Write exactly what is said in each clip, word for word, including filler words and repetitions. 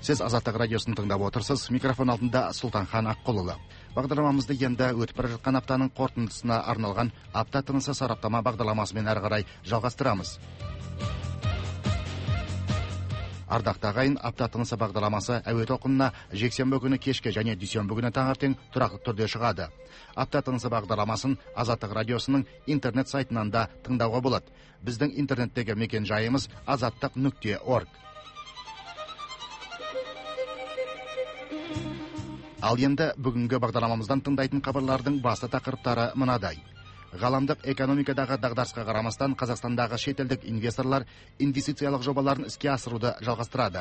Сіз Азаттық радиосын тыңдап отырсыз. Микрофон алдында Сұлтанхан Аққұлұлы. Бағдарламамызды енді өтіп бара жатқан аптаның қорытындысына арналған апта тынысы сараптама бағдарламасымен әрі қарай жалғастырамыз. Ардақты ағайын, апта тынысы бағдарламасы әуе толқынына жексенбі күні кешке және дүйсенбі күні таңертең тұрақты түрде шығады. Апта тынысы бағдарламасын Азаттық радиосының интернет сайтынан да тыңдауға болады. Біздің интернеттегі мекен жайымыз азаттық нүкте орг. Ал енді бүгінгі бағдарламамыздан тыңдайтын хабарлардың басты тақырыптары мынадай. Ғаламдық экономикадағы дағдарысқа қарамастан Қазақстандағы шетелдік инвесторлар инвестициялық жобаларын іске асыруды жалғастырады.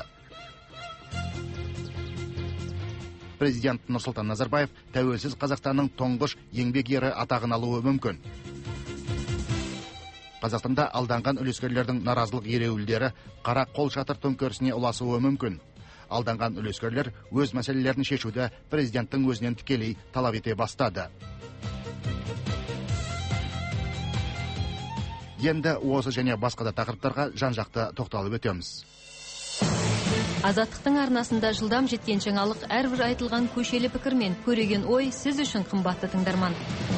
Президент Нұрсұлтан Назарбаев тәуелсіз Қазақстанның тұңғыш еңбек ері атағын алуы мүмкін. Қазақстанда алданған үлескерлердің наразылық ереуілдері қара қол шатыр төңкерісіне ұласуы мүмкін. Алданған үлескерлер өз мәселелерін шешуді президенттің өзінен тікелей талап ете бастады. Енді осы және басқа да тақырыптарға жан-жақты тоқталып өтеміз. Азаттықтың арнасында жылдам жеткен жаңалық, әрбір айтылған көшелі пікір мен көреген ой сіз үшін қымбатты тыңдарман.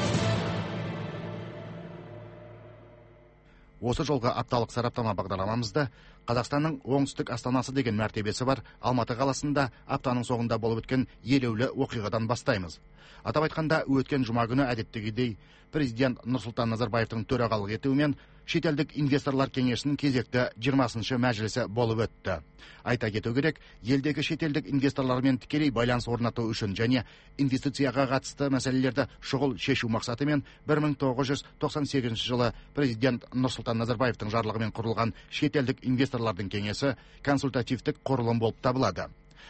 Осы жолғы апталық сараптама бағдарламамызда Қазақстанның оңтүстік астанасы деген мәртебесі бар Алматы қаласында аптаның соңында болып өткен елеулі оқиғадан бастаймыз. Атап айтқанда, өткен жұма күні әдеттегідей президент Нұрсұлтан Назарбаевтың төрағалық етуімен шетелдік инвесторлар кеңесінің кезекті жиырмасыншы мәжілісі болып өтті. Айта кету керек, елдегі шетелдік инвесторлармен тікелей байланыс орнату үшін және инвестицияға қатысты мәселелерді шұғыл шешу мақсатымен бір мың тоғыз жүз тоқсан сегізінші жылы президент Нұрсұлтан Назарбаевтың жарлығымен құрылған шетелдік инвесторлардың кеңесі консультативтік құрылым болып табылады.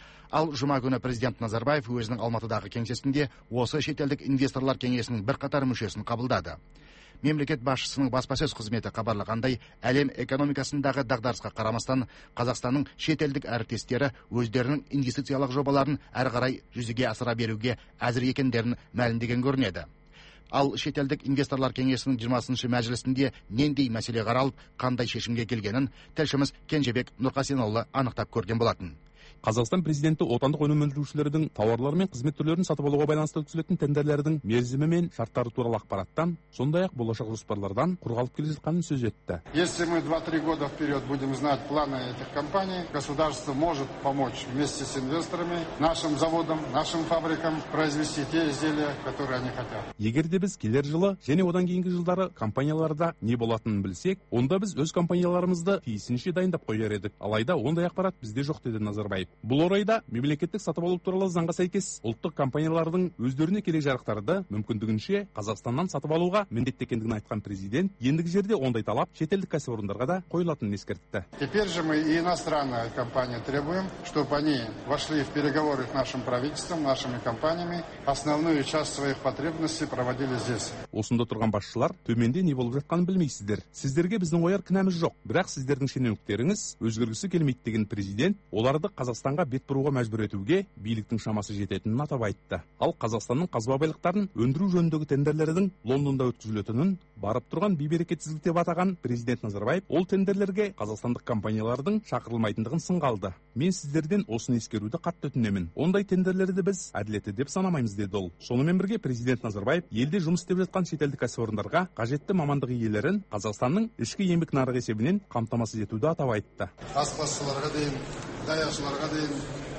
Ал жұма күні президент Назарбаев өзінің Алматыдағы кеңсесінде осы шетелдік инвесторлар кеңесінің бірқатар мүшесін қабылдады. Мемлекет басшысының баспасөз қызметі хабарлағандай, әлем экономикасындағы дағдарысқа қарамастан Қазақстанның шетелдік әріптестері өздерінің инвестициялық жобаларын әрі қарай жүзеге асыра беруге әзір екендерін мәлімдеген көрінеді. Ал шетелдік инвесторлар кеңесінің жиырмасыншы мәжілісінде нендей мәселе қаралып, қандай шешімге келгенін тілшіміз Кенжебек Нұрқасенұлы анықтап көрген болатын. Қазақстан президенті отандық өнім өндірушілердің тауарлар мен қызмет түрлерін сатып алуға байланысты өткізілетін тендерлердің мерзімі мен шарттары туралы ақпараттан, сондай-ақ болашақ жоспарлардан құр қалып келе жатқанын сөз етті. Если мы два-три года вперед будем знать планы этих компаний, государство может помочь вместе с инвесторами нашим заводам, нашим фабрикам произвести те изделия, которые они хотят. Егер де біз келер жылы және одан кейінгі жылдары компанияларда не болатынын білсек, онда біз өз компанияларымызды тиісінше дайындап қояр едік. Алайда ондай ақпарат бізде жоқ, деді Назарбаев. Бұл орайда мемлекеттік сатып алу туралы заңға сәйкес ұлттық компаниялардың өздеріне керек жарықтарды мүмкіндігінше Қазақстаннан сатып алуға міндетті екендігін айтқан президент, ендігі жерде ондай талап шетелдік кәсіпорындарға да қойылатынын ескертті. Теперь же мы и иностранные компании требуем, чтобы они вошли в переговоры с нашим правительством, нашими компаниями, основную часть своих потребностей проводили здесь. Осында тұрған басшылар төменде не болып жатқанын білмейсіздер. Сіздерге біздің ояр кінәміз жоқ, бірақ сіздердің шенеуніктеріңіз өзгергісі келмейді деген президент оларды Қазақстанға бет бұруға мәжбүр етуге биліктің шамасы жететінін атап айтты. Ал Қазақстанның қазба байлықтарын өндіру жөніндегі тендерлердің Лондонда өткізілетінін барып тұрған бейберекетсіздік деп атаған президент Назарбаев ол тендерлерге қазақстандық компаниялардың шақырылмайтындығын сынға алды. Мен сіздерден осыны ескеруді қатты өтінемін. Ондай тендерлерді біз әділетті деп санамаймыз, деді ол. Сонымен бірге президент Назарбаев елде жұмыс істеп жатқан шетелдік кәсіпорындарға қажетті мамандық иелерін Қазақстанның ішкі еңбек нарығы есебінен қамтамасыз етуді атап айтты. Аспазшыларға дейін, даяшыларға дейін,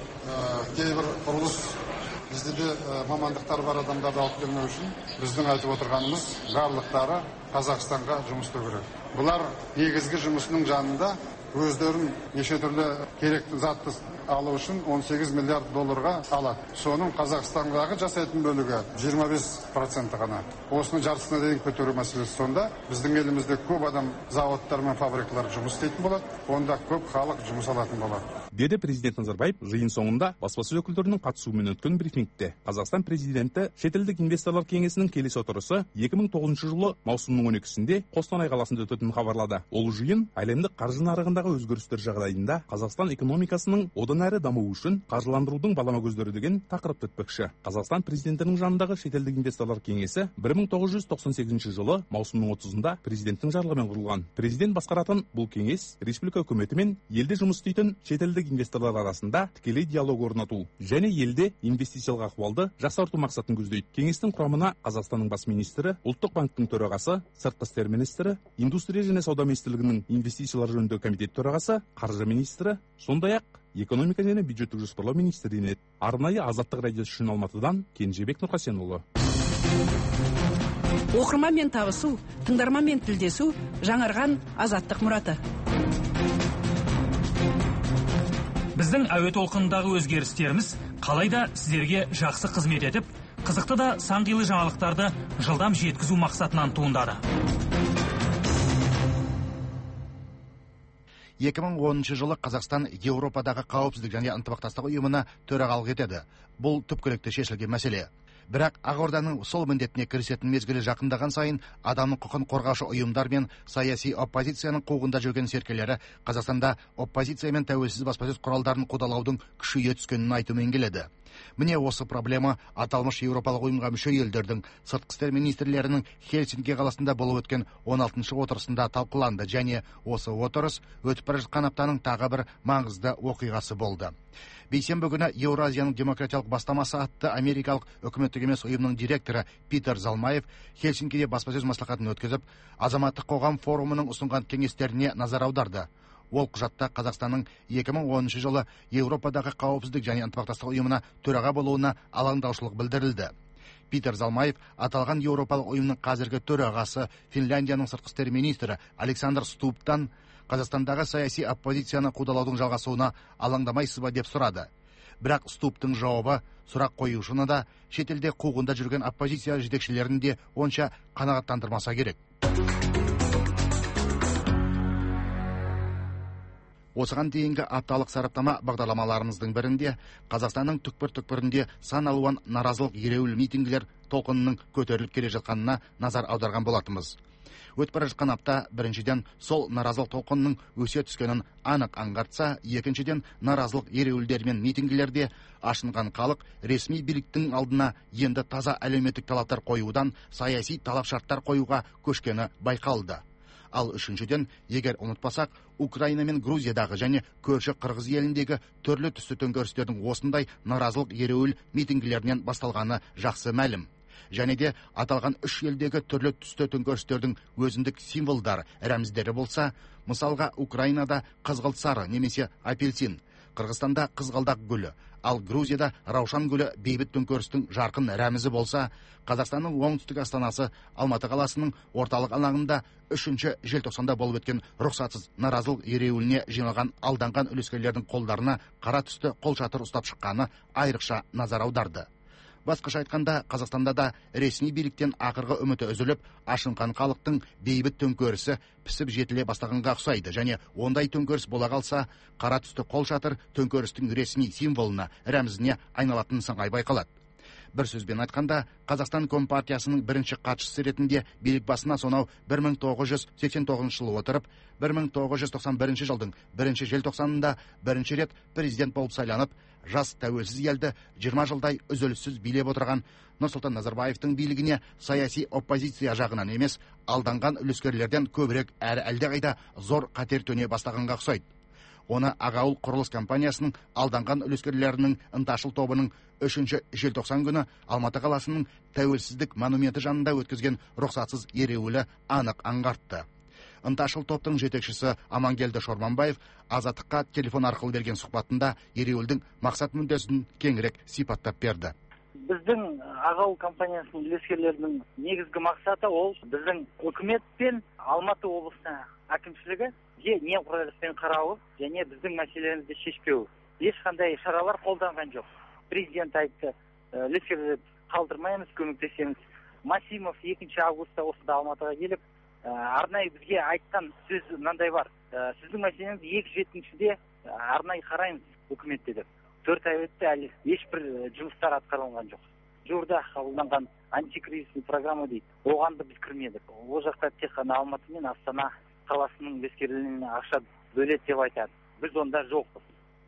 кейбір құрылыс бізде де мамандықтар бар адамдарды алып келмеу үшін біздің айтып отырғанымыз барлықтары Қазақстанға жұмыс істеу керек. Бұлар негізгі жұмысының жанында өздерін неше түрлі керекті затты алу үшін он сегіз миллиард долларға алады. Соның Қазақстандағы жасайтын бөлігі жиырма бес проценті ғана. Осыны жартысына дейін көтеру мәселесі сонда. Біздің елімізде көп адам заводтар мен фабрикалар жұмыс істейтін болады. Онда көп халық жұмыс алатын болады. Деді президент Назарбаев жиын соңында баспасөз өкілдерінің қатысуымен өткен брифингте. Қазақстан президенті шетелдік инвесторлар кеңесінің келесі отырысы екі мың тоғызыншы жылы маусымның он екісінде Қостанай қаласында өтетінін хабарлады. Ол жиын әлемдік қаржы нарығындағы өзгерістер жағдайында Қазақстан экономикасының одан одан әрі даму үшін қаржыландырудың балама көздері деген тақырыпты өтпекші. Қазақстан президентінің жанындағы шетелдік инвесторлар кеңесі бір мың тоғыз жүз тоқсан сегізінші жылы маусымның отызында президенттің жарлығымен құрылған. Президент басқаратын бұл кеңес республика үкіметі мен елде жұмыс істейтін шетелдік инвесторлар арасында тікелей диалог орнату және елде инвестициялық ахуалды жақсарту мақсатын көздейді. Кеңестің құрамына Қазақстанның бас министрі, ұлттық банктың төрағасы, сыртқы істер министрі, индустрия және сауда министрлігінің инвестициялар жөніндегі комитет төрағасы, қаржы министрі, сондай-ақ экономика және бюджеттік жоспарлау министрі енеді. Арнайы Азаттық радиосы үшін Алматыдан Кенжебек Нұрқасенұлы. Оқырманмен табысу, тыңдарманмен тілдесу жаңарған азаттық мұраты. Біздің әуе толқынындағы өзгерістеріміз қалайда сіздерге жақсы қызмет етіп, қызықты да сан қилы жаңалықтарды жылдам жеткізу мақсатынан туындады. екі мың оныншы жылы Қазақстан Еуропадағы қауіпсіздік және ынтымақтастық ұйымына төрағалық етеді. Бұл түпкілікті шешілген мәселе. Бірақ Ақорданың сол міндетіне кірісетін мезгілі жақындаған сайын адамның құқын қорғаушы ұйымдар мен саяси оппозицияның қуғында жүрген серкелері Қазақстанда оппозиция мен тәуелсіз баспасөз құралдарын қудалаудың күшейе түскенін айтумен келеді. Міне осы проблема аталмыш Еуропалық ұйымға мүше елдердің сыртқы істер министрлерінің Хельсинки қаласында болып өткен он алтыншы отырысында талқыланды және осы отырыс өтіп бара жатқан аптаның тағы бір маңызды оқиғасы болды. Бейсенбі күні Еуразияның демократиялық бастамасы атты америкалық үкіметтік емес ұйымның директоры Питер Залмаев Хельсинкиде баспасөз маслихатын өткізіп, азаматтық қоғам форумының ұсынған кеңестеріне назар аударды. Ол құжатта Қазақстанның екі мың оныншы жылы Еуропадағы қауіпсіздік және ынтымақтастық ұйымына төраға болуына алаңдаушылық білдірілді. Питер Залмаев аталған Еуропалық ұйымның қазіргі төрағасы Финляндияның сыртқы істер министрі Александр Стубтан Қазақстандағы саяси оппозицияны қудалаудың жалғасуына алаңдамайсыз ба деп сұрады. Бірақ Стубтың жауабы сұрақ қоюшыны да, шетелде қуғында жүрген оппозиция жетекшілерін де онша қанағаттандырмаса керек. Осыған дейінгі апталық сараптама бағдарламаларымыздың бірінде Қазақстанның түкпір-түкпірінде сан алуан наразылық ереуіл митингілер толқынының көтеріліп келе жатқанына назар аударған болатынбыз. Өтіп бара жатқан апта біріншіден сол наразылық толқынның өсе түскенін анық аңғартса, екіншіден наразылық ереуілдер мен митингілерде ашынған халық ресми биліктің алдына енді таза әлеуметтік талаптар қоюдан саяси талап шарттар қоюға көшкені байқалды. Ал үшіншіден, егер ұмытпасақ, Украина мен Грузиядағы және көрші Қырғыз еліндегі түрлі түсті төңкерістердің осындай наразылық ереуіл митингілерінен басталғаны жақсы мәлім. Және де аталған үш елдегі түрлі түсті төңкерістердің өзіндік символдар, рәміздері болса, мысалға Украинада қызғылт сары немесе апельсин, Қырғызстанда қызғалдақ гүлі, ал Грузияда раушан гүлі бейбіт төңкерістің жарқын рәмізі болса, Қазақстанның оңтүстік астанасы Алматы қаласының орталық алаңында үшінші желтоқсанда болып өткен рұқсатсыз наразылық ереуіліне жиналған алданған үлескерлердің қолдарына қара түсті қолшатыр ұстап шыққаны айрықша назар аударды. Басқаша айтқанда, Қазақстанда да ресми биліктен ақырғы үміті үзіліп, ашынған халықтың бейбіт төңкерісі пісіп жетіле бастағанға ұқсайды және ондай төңкеріс бола қалса, қара түсті қолшатыр төңкерістің ресми символына, рәмізіне айналатын сыңай байқалады. Бір сөзбен айтқанда, Қазақстан Компартиясының бірінші хатшысы ретінде билік басына сонау бір мың тоғыз жүз сексен тоғызыншы жылы отырып, бір мың тоғыз жүз тоқсан бірінші жылдың бірінші желтоқсанында бірінші рет президент болып сайланып, жас тәуелсіз елді жиырма жылдай үзіліссіз билеп отырған Нұрсұлтан Назарбаевтың билігіне саяси оппозиция жағынан емес, алданған үлескерлерден көбірек әрі әлдеқайда зор қатер төне бастағанға ұқсайды. Оны Ағауыл құрылыс компаниясының алданған үлескерлерінің ынташыл тобының үшінші желтоқсан күні Алматы қаласының тәуелсіздік монументі жанында өткізген рұқсатсыз ереуілі анық аңғартты. Ынташыл топтың жетекшісі Амангелді Шорманбаев Азаттыққа телефон арқылы берген сұхбатында ереуілдің мақсат мүддесін кеңірек сипаттап берді. Біздің Ағауыл компаниясының үлескерлерінің негізгі мақсаты ол біздің үкімет пен Алматы облысына әкімшілігі немқұрайлықпен қарауы және біздің мәселелерімізді шешпеуі. Ешқандай шаралар қолданған жоқ. Президент айтты, үлескерлерді қалдырмаймыз, көмектесеміз. Масимов екінші августта осында Алматыға келіп, арнайы бізге айтқан сөз мынандай бар. Сіздің мәселеңізді екі жетіншіде арнайы қараймыз үкіметте деп. Төрт ай өтті, әлі ешбір жұмыстар атқарылған жоқ. Жуырда қабылданған антикризисный программа дейді. Оған да біз кірмедік. Ол жақта тек қана Алматы мен Астана қаласының үлескерлеріне ақша бөледі деп айтады. Біз онда жоқпыз.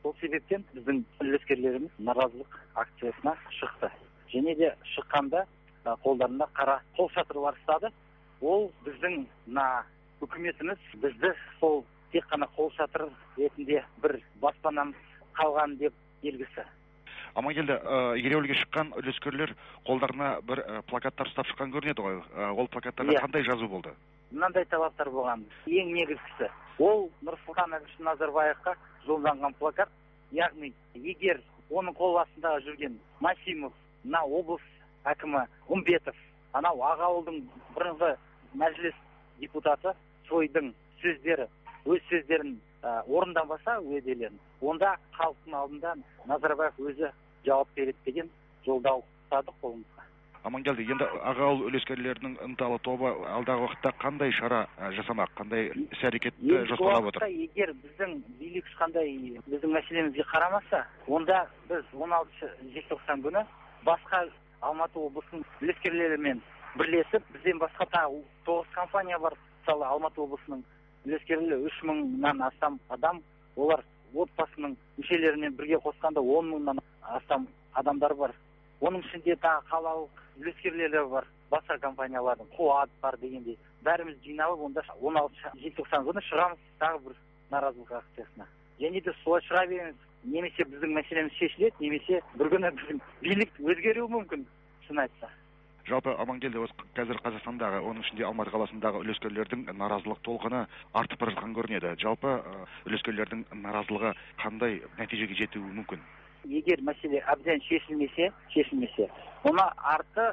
сол себептен біздің үлескерлеріміз наразылық акциясына шықты. Және де шыққанда қолдарында қара қол шатырлар ұстады. Ол біздің мына үкіметіміз бізді сол тек қана қол шатыр ретінде бір баспанамыз қалған деп белгісі. Амангелді, ереуілге шыққан үлескерлер қолдарына бір плакаттар ұстап шыққан көрінеді ғой. Ол плакаттарда қандай жазу болды? Мынандай талаптар болған. Ең негізгісі ол Нұрсұлтан Әбішұлы Назарбаевқа жолданған плакат. Яғни, егер оның қол астында жүрген Масимов, мына облыс әкімі Умбетов, анау аға ауылдың бұрынғы мәжіліс депутаты Сойдың сөздері, өз сөздерін орындамаса уәделерін, онда халықтың алдында Назарбаев өзі жауап береді деген жолдау ұстадық қолымызға. Амангелді, енді аға ауыл үлескерлерінің ынталы тобы алдағы уақытта қандай шара жасамақ, қандай іс-әрекетті жоспарлап отыр? Егер біздің билік ешқандай біздің мәселемізге қарамаса, онда біз он алтыншы желтоқсан күні басқа Алматы облысының үлескерлерімен бірлесіп, бізден басқа тағы тоғыз компания бар. Мысалы, Алматы облысының үлескерлері үш мыңнан астам адам, олар отбасының мүшелерімен бірге қосқанда он мыңнан астам адамдар бар. Оның ішінде тағы қалалық үлескерлері бар, басқа компаниялардың, Қуат бар дегендей. Бәріміз жиналып, онда он алтыншы желтоқсан күні шығамыз тағы бір наразылық акциясына. Және де солай шыға береміз. Немесе біздің мәселеміз шешіледі, немесе бір күні біздің билік өзгеруі мүмкін, шын айтса. Жалпы, Амангелді, қазір Қазақстандағы, оның ішінде Алматы қаласындағы үлескерлердің наразылық толқыны артып бара жатқан көрінеді. Жалпы, үлескерлердің наразылығы қандай нәтижеге жетуі мүмкін? Егер мәселе әбден шешілмесе, шешілмесе, оны арты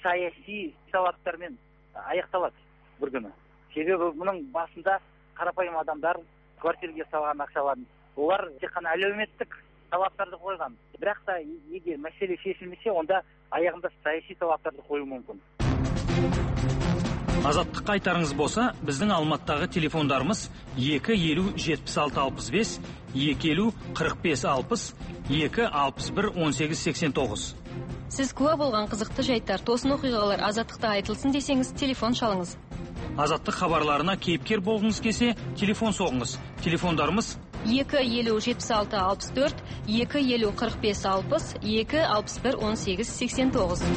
саяси талаптармен аяқталады бір күні. Себебі мұның басында қарапайым адамдар квартирге салған ақшаларын, олар тек қана әлеуметтік талаптарды қойған. Бірақ та егер мәселе шешілмесе, онда аяғында саяси талаптарды қою мүмкін. Азаттыққа айтарыңыз болса, біздің Алматыдағы телефондарымыз екі елу жетпіс алты алпыс бес, екі елу қырық бес алпыс, екі алпыс бір он сегіз сексен тоғыз. Сіз куә болған қызықты жайттар, тосын оқиғалар Азаттықта айтылсын десеңіз, телефон шалыңыз. Азаттық хабарларына кейіпкер болғыңыз келсе, телефон соғыңыз. Телефондарымыз екі елу жетпіс алты алпыс төрт, екі елу қырық бес алпыс, екі алпыс бір он сегіз сексен тоғыз.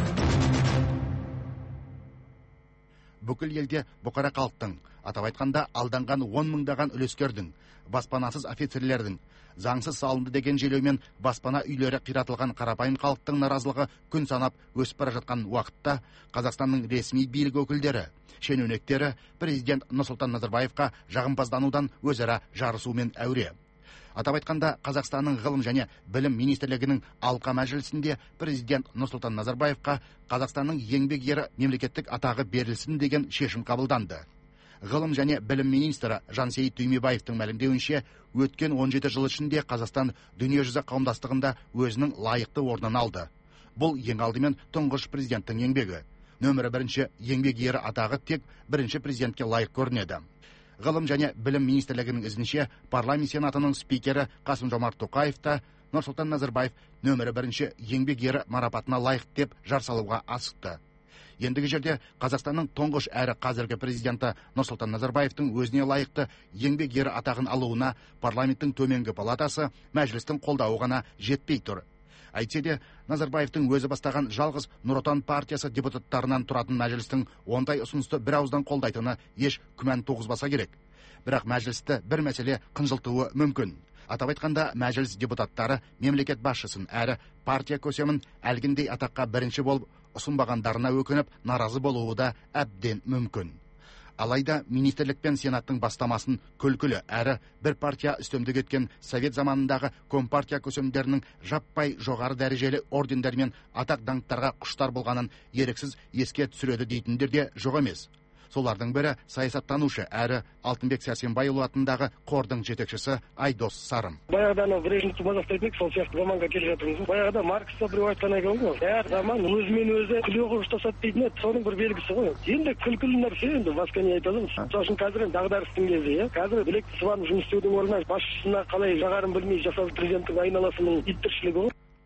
Бүкіл елде бұқара халықтың, атап айтқанда алданған он мыңдаған үлескердің, баспанасыз офицерлердің, заңсыз салынды деген желеумен баспана үйлері қиратылған қарапайым халықтың наразылығы күн санап өсіп бара жатқан уақытта Қазақстанның ресми билік өкілдері, шенеуніктері президент Нұрсұлтан Назарбаевқа жағымпазданудан өзара жарысумен әуре. Атап айтқанда, Қазақстанның ғылым және білім министрлігінің алқа мәжілісінде президент Нұрсұлтан Назарбаевқа Қазақстанның еңбек ері мемлекеттік атағы берілсін деген шешім қабылданды. Ғылым және білім министрі Жансейіт Түймебаевтың мәлімдеуінше, өткен он жеті жыл ішінде Қазақстан дүниежүзі қауымдастығында өзінің лайықты орнын алды. Бұл ең алдымен тұңғыш президенттің еңбегі. Нөмірі бірінші еңбек ері атағы тек бірінші президентке лайық көрінеді. Ғылым және білім министрлігінің ізінше парламент сенатының спикері Қасым-Жомарт Тоқаев та Нұрсұлтан Назарбаев нөмірі бірінші еңбек ері марапатына лайық деп жар салуға асықты. Ендігі жерде Қазақстанның тұңғыш әрі қазіргі президенті Нұрсұлтан Назарбаевтың өзіне лайықты еңбек ері атағын алуына парламенттің төменгі палатасы мәжілістің қолдауы ғана жетпей тұр. Әйтсе де, Назарбаевтың өзі бастаған жалғыз Нұр Отан партиясы депутаттарынан тұратын мәжілістің ондай ұсынысты бір ауыздан қолдайтыны еш күмән туғызбаса керек. Бірақ мәжілісті бір мәселе қынжылтуы мүмкін. Атап айтқанда, мәжіліс депутаттары мемлекет басшысын әрі партия көсемін әлгіндей атаққа бірінші болып ұсынбағандарына өкініп, наразы болуы да әбден мүмкін. Алайда министрлік пен сенаттың бастамасын күлкілі әрі бір партия үстемдік еткен совет заманындағы компартия көсемдерінің жаппай жоғары дәрежелі ордендермен атақ даңқтарға құштар болғанын еріксіз еске түсіреді дейтіндер де жоқ емес. Солардың бірі саясаттанушы әрі Алтынбек Сәрсенбайұлы атындағы қордың жетекшісі Айдос Сарым. Баяғыда анау Брежневті мазақтайтын, сол сияқты заманға келе жатырмыз. Баяғыда Марксқа біреу айтқан екен ғой, әр заман өзімен өзі күле ұштасады дейтін еді, соның бір белгісі ғой. Енді күлкілі нәрсе, енді басқа не айтамыз. Мысалы үшін қазір енді дағдарыстың кезі, иә. Қазір білікті сыбанып жұмыс істеудің орнына басшысына қалай жағарын білмей жасап президенттің айналасының ит тіршілігі ғой.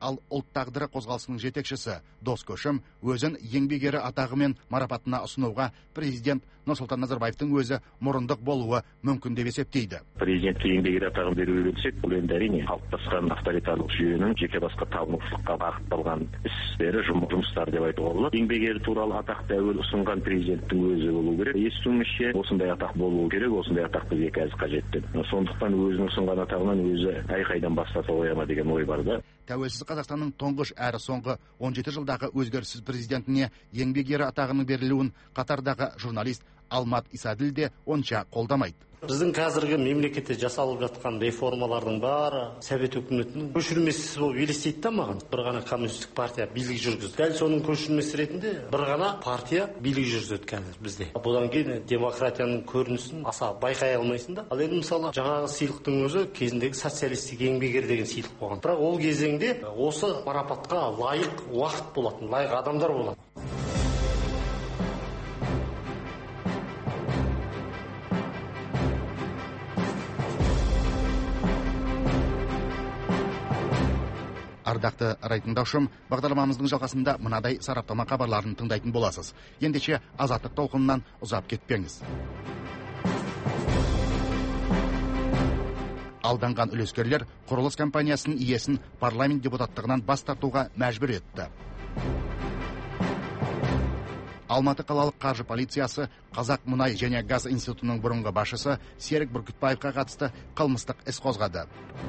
Ал ұлт тағдыры қозғалысының жетекшісі Дос Көшім өзін еңбек ері атағымен марапатына ұсынуға президент Нұрсұлтан Назарбаевтың өзі мұрындық болуы мүмкін деп есептейді. Президентке еңбек ері атағын беруге келсек, бұл енді әрине қалыптасқан авторитарлық жүйенің жеке басқа табынушылыққа бағытталған істері, жұмыстар деп айтуға болады. Еңбек ері туралы атақты әуел ұсынған президенттің өзі болу керек. Естуімізше осындай атақ болуы керек, осындай атақ бізге қазір қажетті. Сондықтан өзінің ұсынған атағынан өзі айқайдан бас тарта қоя ма деген ой бар да. Тәуелсіз Қазақстанның тұңғыш әрі соңғы он жеті жылдағы өзгеріссіз президентіне еңбек ері атағының берілуін қатардағы журналист Алмат Исаділ де онша қолдамайды. Біздің қазіргі мемлекетте жасалып жатқан реформалардың бары Совет үкіметінің көшірмесі болып елестейді да маған. Бір ғана коммунистік партия билік жүргізді. Дәл соның көшірмесі ретінде бір ғана партия билік жүргізеді қазір бізде. Бұдан кейін демократияның көрінісін аса байқай алмайсың да. Ал енді мысалы жаңағы сыйлықтың өзі кезіндегі социалистік еңбек ері деген сыйлық болған. Бірақ ол кезеңде осы марапатқа лайық уақыт болатын, лайық адамдар болатын. Ардақты райтындаушым, бағдарламамыздың жалғасында мынадай сараптама хабарларын тыңдайтын боласыз. Ендеше азаттық толқынынан ұзап кетпеңіз. Алданған үлескерлер құрылыс компаниясының иесін парламент депутаттығынан бас тартуға мәжбүр етті. Алматы қалалық қаржы полициясы Қазақ мұнай және газ институтының бұрынғы басшысы Серік Бүркітбаевқа қатысты қылмыстық іс қозғады.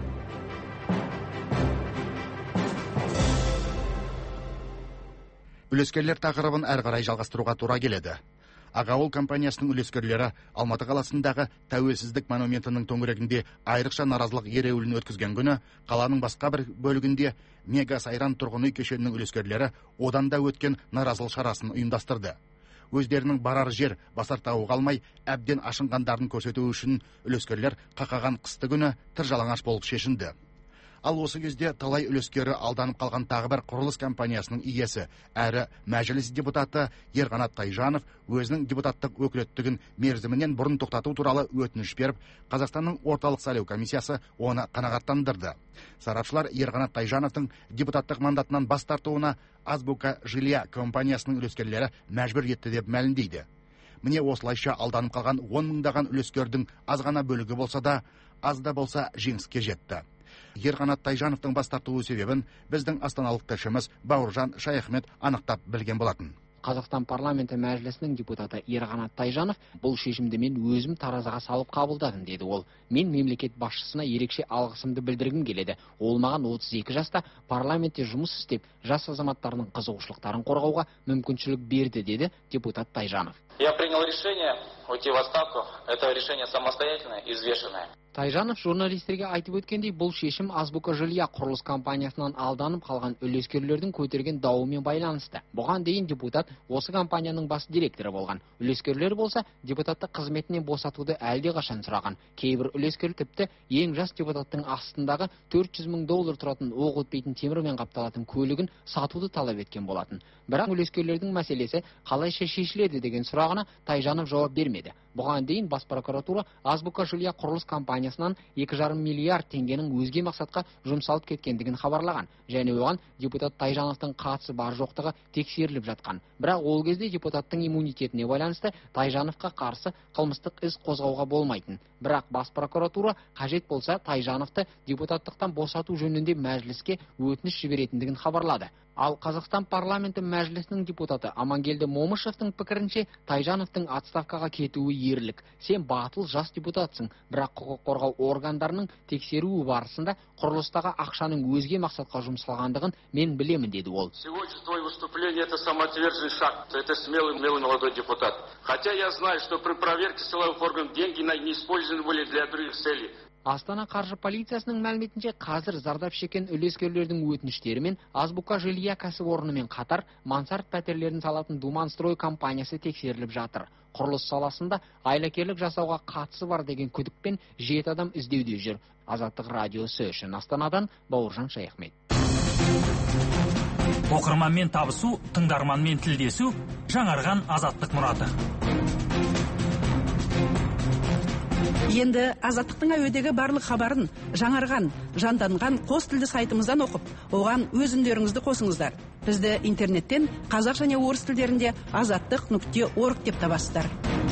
Үлескерлер тақырыбын әрі қарай жалғастыруға тура келеді. Ағауыл компаниясының үлескерлері Алматы қаласындағы Тәуелсіздік монументінің төңірегінде айрықша наразылық ереуілін өткізген күні, қаланың басқа бір бөлігінде Мега Сайран тұрғын үй кешенінің үлескерлері одан да өткен наразылық шарасын ұйымдастырды. Өздерінің барар жер басар тауы қалмай, әбден ашынғандарын көрсету үшін үлескерлер қақаған қысты күні тыржалаңаш болып шешінді. Ал осы кезде талай үлескері алданып қалған тағы бір құрылыс компаниясының иесі әрі мәжіліс депутаты Ерғанат Тайжанов өзінің депутаттық өкілеттігін мерзімінен бұрын тоқтату туралы өтініш беріп, Қазақстанның орталық сайлау комиссиясы оны қанағаттандырды. Сарапшылар Ерғанат Тайжановтың депутаттық мандатынан бас тартуына Азбука Жилья компаниясының үлескерлері мәжбүр етті деп мәлімдейді. Міне осылайша алданып қалған он мыңдаған үлескердің аз ғана бөлігі болса да, аз да болса жеңіске жетті. Ерғанат Тайжановтың бас тартуы себебін біздің астаналық тілшіміз Бауыржан Шаяхмет анықтап білген болатын. Қазақстан парламенті мәжілісінің депутаты Ерғанат Тайжанов бұл шешімді мен өзім таразыға салып қабылдадым деді ол. Мен мемлекет басшысына ерекше алғысымды білдіргім келеді. Ол маған отыз екі жаста парламентте жұмыс істеп, жас азаматтардың қызығушылықтарын қорғауға мүмкіншілік берді деді депутат Тайжанов. Я принял решение уйти в отставку. Это решение самостоятельное и взвешенное. Тайжанов журналистерге айтып өткендей, бұл шешім Азбука Жилья құрылыс компаниясынан алданып қалған үлескерлердің көтерген дауымен байланысты. Бұған дейін депутат осы компанияның бас директоры болған. Үлескерлер болса, депутаттық қызметінен босатуды әлде қашан сұраған. Кейбір үлескер тіпті ең жас депутаттың астындағы төрт жүз мың доллар тұратын оқ өтпейтін темірмен қапталатын көлігін сатуды талап еткен болатын. Бірақ үлескерлердің мәселесі қалайша шешіледі деген сұрағына Тайжанов жауап бермеді. Бұған дейін бас прокуратура Азбука Жилья құрылыс компаниясынан екі жарым миллиард теңгенің өзге мақсатқа жұмсалып кеткендігін хабарлаған, және оған депутат Тайжановтың қатысы бар жоқтығы тексеріліп жатқан. Бірақ ол кезде депутаттың иммунитетіне байланысты Тайжановқа қарсы қылмыстық іс қозғауға болмайтын. Бірақ бас прокуратура қажет болса Тайжановты депутаттықтан босату жөнінде мәжіліске өтініш жіберетіндігін хабарлады. Ал Қазақстан парламенті мәжілісінің депутаты Амангелді Момышевтың пікірінше, Тайжановтың отставкаға кетуі ерлік. Сен батыл жас депутатсың, бірақ құқық қорғау органдарының тексеруі барысында құрылыстағы ақшаның өзге мақсатқа жұмсалғандығын мен білемін, деді ол. Сегодня твое выступление это самоотверженный шаг. Это смелый, смелый молодой депутат. Хотя я знаю, что при проверке силовых органов деньги не использованы были для других целей. Астана қаржы полициясының мәліметінше, қазір зардап шеккен үлескерлердің өтініштері мен Азбука Жилья кәсіпорнымен қатар мансард пәтерлерін салатын Думанстрой компаниясы тексеріліп жатыр. Құрылыс саласында айлакерлік жасауға қатысы бар деген күдікпен жеті адам іздеуде жүр. Азаттық радиосы үшін Астанадан Бауыржан Шаяхмет. Оқырманмен табысу, тыңдарманмен тілдесу, жаңарған азаттық мұраты. Енді Азаттықтың әуедегі барлық хабарын жаңарған, жанданған қос тілді сайтымыздан оқып, оған өз үндеріңізді қосыңыздар. Бізді интернеттен қазақ және орыс тілдерінде азаттық нүкте орг деп табасыздар.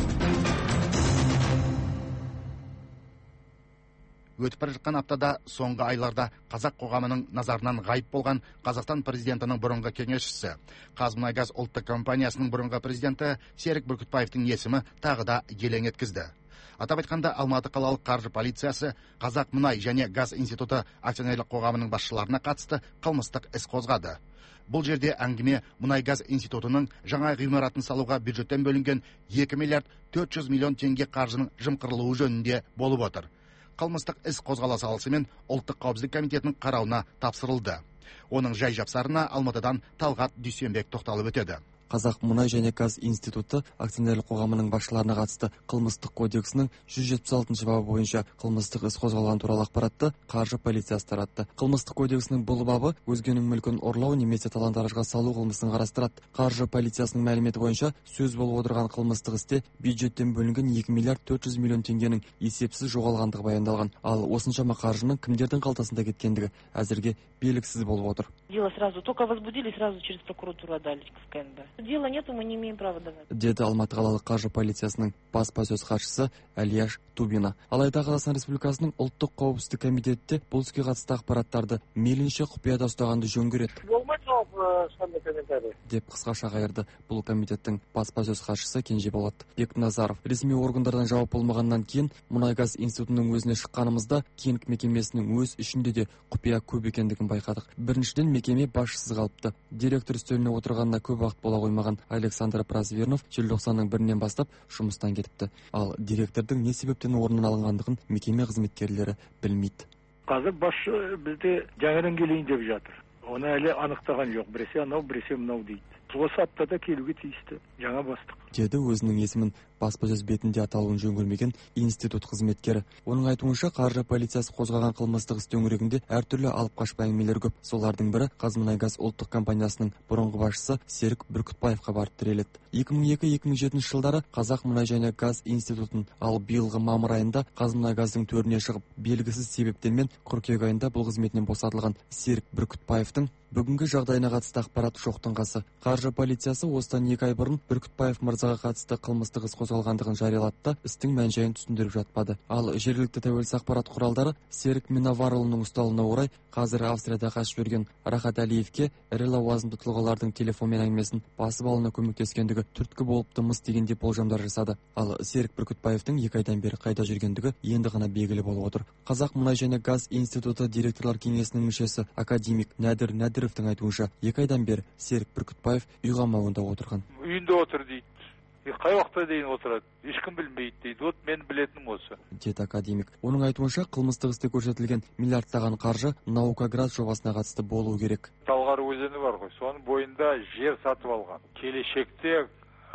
Өтіп бара жатқан аптада соңғы айларда қазақ қоғамының назарынан ғайып болған Қазақстан президентінің бұрынғы кеңесшісі, Қазмұнайгаз ұлттық компаниясының бұрынғы президенті Серік Бүркітбаевтың есімі тағы да елең еткізді. Атап айтқанда, Алматы қалалық қаржы полициясы Қазақ мұнай және газ институты акционерлік қоғамының басшыларына қатысты қылмыстық іс қозғады. Бұл жерде әңгіме мұнай-газ институтының жаңа ғимаратын салуға бюджеттен бөлінген екі миллиард төрт жүз миллион теңге қаржының жымқырылуы жөнінде болып отыр. Қылмыстық іс қозғала салысымен ұлттық қауіпсіздік комитетінің қарауына тапсырылды. Оның жай жапсарына Алматыдан Талғат Дүйсенбек тоқталып өтеді. Қазақ мұнай және газ институты акционерлік қоғамының басшыларына қатысты қылмыстық кодексінің жүз жетпіс алтыншы бабы бойынша қылмыстық іс қозғалған туралы ақпаратты қаржы полициясы таратты. Қылмыстық кодексінің бұл бабы өзгенің мүлкін ұрлау немесе талан-таражға салу қылмысын қарастырады. Қаржы полициясының мәліметі бойынша сөз болып отырған қылмыстық істе бюджеттен бөлінген екі миллиард төрт жүз миллион теңгенің есепсіз жоғалғандығы баяндалған. Ал осыншама қаржының кімдердің қалтасында кеткендігі әзірге белгісіз болып отыр. Дело сразу только возбудили, сразу через прокуратуру отдали в КНБ. Дела нету, мы не имеем права давать. Деді Алматы қалалық қаржы полициясының баспасөз хатшысы Әлияш Тубина. Алайда Қазақстан Республикасының ұлттық қауіпсіздік комитеті бұл іске қатысты ақпараттарды мейлінше құпияда ұстағанды жөн көреді. Болмайды жауап ешқандай комментарий. Деп қысқаша қайырды бұл комитеттің баспасөз хатшысы Кенжеболат Бекназаров. Ресми органдардан жауап болмағаннан кейін мұнай-газ институтының өзіне шыққанымызда кенік мекемесінің өз ішінде де құпия көп екендігін байқадық. Біріншіден мекеме басшысыз қалыпты. Директор үстеліне отырғанына көп уақыт бола қоймаған Александр Прозвернов желтоқсанның бірінен бастап жұмыстан кетіпті. Ал директордың не себептен орнынан алынғандығын мекеме қызметкерлері білмейді. Қазір басшы бізде жаңадан келейін деп жатыр. Оны әлі анықтаған жоқ. Біресе анау, біресе мынау дейді. Осы аптада келуге тиісті жаңа бастық. Деді өзінің есімін баспасөз бетінде аталуын жөн көрмеген институт қызметкері. Оның айтуынша қаржы полициясы қозғаған қылмыстық іс төңірегінде әртүрлі алып қашпа әңгімелер көп. Солардың бірі Қазмұнайгаз ұлттық компаниясының бұрынғы басшысы Серік Бүркітбаевқа барып тіреледі. екі мың екі - екі мың жетінші жылдары Қазақ мұнай және газ институтын, ал биылғы мамыр айында Қазмұнайгаздың төріне шығып, белгісіз себептермен қыркүйек айында бұл қызметінен босатылған Серік Бүркітбаевтың бүгінгі жағдайына қатысты ақпарат жоқтың қасы. Қаржы полициясы осыдан екі ай бұрын Бүркітбаев мырзаға қатысты қылмыстық іс қозғалғандығын жариялады да істің мән-жайын түсіндіріп жатпады. Ал жергілікті тәуелсіз ақпарат құралдары Серік Минаварұлының ұсталуына орай қазір Австрияда қашып жүрген Рахат Әлиевке ірі лауазымды тұлғалардың телефонмен әңгімесін басып алуына көмектескендігі түрткі болыпты мыс дегенде болжамдар жасады. Ал Серік Бүркітбаевтың екі айдан бері қайда жүргендігі енді ғана белгілі болып отыр. Қазақ мұнай және газ институты директорлар кеңесінің мүшесі академик Нәдір Нәдіровтың айтуынша, екі айдан бері Серік Бүркітбаев үй қамауында отырған. Үйінде отыр дейді. Қай уақытта дейін отырады, ешкім білмейді дейді. Вот мен білетінім осы. Деді академик. Оның айтуынша қылмыстық істе көрсетілген миллиардтаған қаржы Наукаград жобасына қатысты болуы керек. Талғар өзені бар ғой, соның бойында жер сатып алған. Келешекте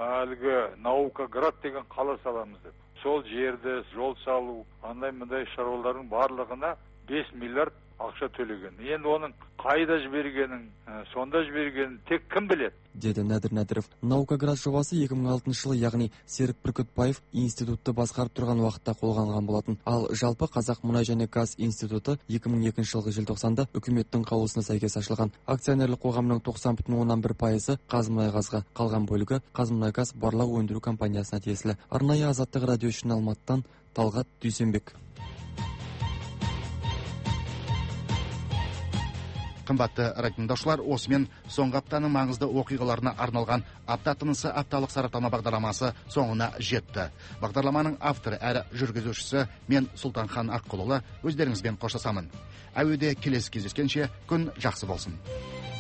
әлгі Наукаград деген қала саламыз деп. Сол жерді жол салу, андай мындай шаруалардың барлығына бес миллиард ақша төлеген. Енді оның қайда жібергенін, сонда жібергенін тек кім біледі? Деді Нәдір Нәдіров. Наукаград жобасы екі мың алтыншы жылы, яғни Серік Бүркітбаев институтты басқарып тұрған уақытта қолданған болатын. Ал жалпы Қазақ мұнай және газ институты екі мың екінші жылғы желтоқсанда үкіметтің қаулысына сәйкес ашылған. Акционерлік қоғамның тоқсан бүтін оннан бір пайызы Қазмұнайгазға, қалған бөлігі Қазмұнайгаз барлау өндіру компаниясына тиесілі. Арнайы Азаттық радио үшін Алматыдан Талғат Дүйсенбек. Қымбатты радиотыңдаушылар, осымен соңғы аптаның маңызды оқиғаларына арналған апта тынысы апталық сараптама бағдарламасы соңына жетті. Бағдарламаның авторы әрі жүргізушісі мен Сұлтанхан Аққұлұлы өздеріңізбен қоштасамын. Әуеде келесі кездескенше күн жақсы болсын.